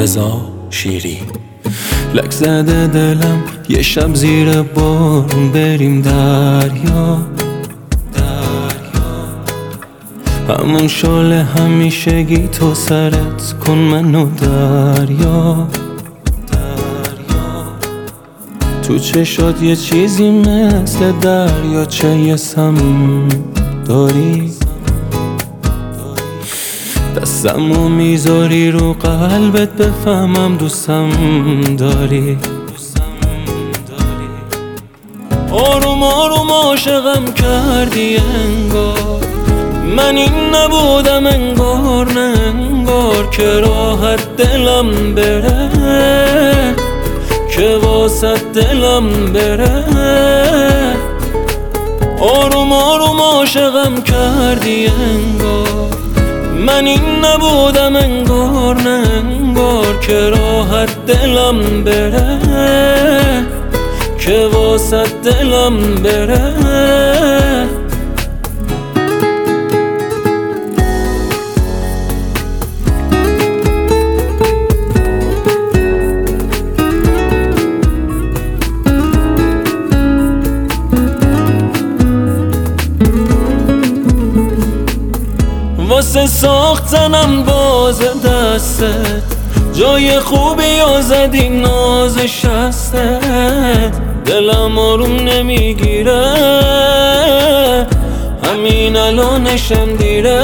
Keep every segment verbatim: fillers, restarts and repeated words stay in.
رضا شیری. لک زده دلم یه شب زیر بارون بریم دریا، همون شال همیشگی تو سرت کن منو دریا. تو چشات یه چیزی مثل دریا چه یه سم داری، دستمو میذاری رو قلبت بفهمم دوستم داری. آروم آروم عاشقم کردی انگار، من این نبودم انگار نه انگار، که راحت دلم بره که واسه دلم بره. آروم آروم عاشقم کردی انگار، من این نبودم انگار نه انگار، که راحت دلم بره که واسه دلم بره. واسه ساختنم باز دستت جای خوبی و زدی ناز شستت، دلم آروم نمیگیره همین الانشم دیره.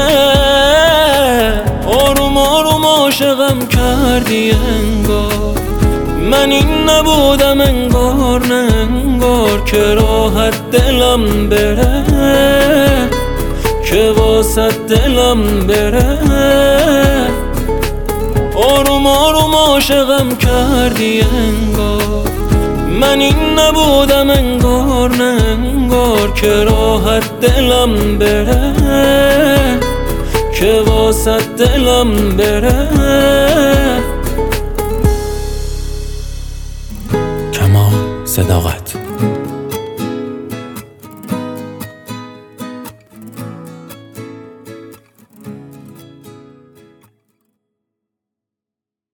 آروم آروم عاشقم کردی انگار، من این نبودم انگار نه انگار، که راحت دلم بره که واسه دلم بره. آروم آروم عاشقم کردی انگار، من این نبودم انگار نه انگار، که راحت دلم بره که واسه دلم بره. کمال صداقت.